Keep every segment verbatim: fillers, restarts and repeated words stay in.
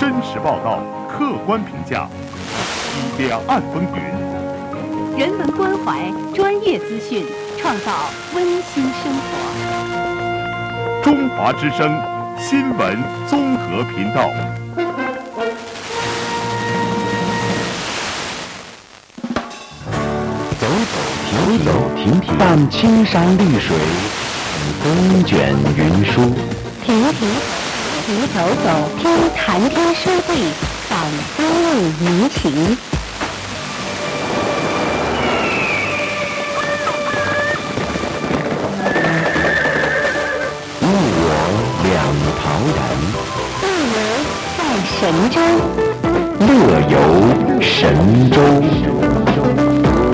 真实报道，客观评价，两岸风云， 人文关怀，专业资讯，创造温馨生活。 中华之声新闻综合频道。 走走停停停停，伴青山绿水，风卷云舒。 停停停走走，听谈天说地，访风物民情。 物我两陶然， 乐游在神州， 乐游神州。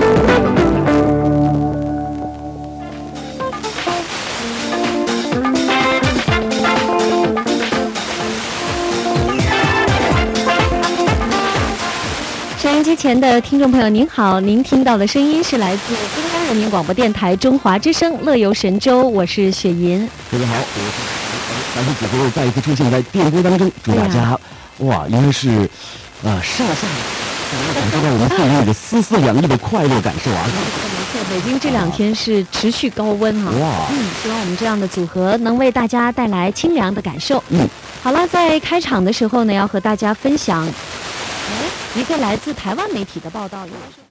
收音机前的听众朋友您好，您听到的声音是来自中央人民广播电台中华之声乐游神州，我是雪银。 各位好，我是感谢子哥再一次出现在电波当中，祝大家、啊、哇，应该是呃上下感受到我们对那个丝丝凉意的快乐感受啊。 没错，北京这两天是持续高温哈、啊。 哇， 嗯，希望我们这样的组合能为大家带来清凉的感受。 嗯， 好了，在开场的时候呢，要和大家分享。一个来自台湾媒体的报道，应该是。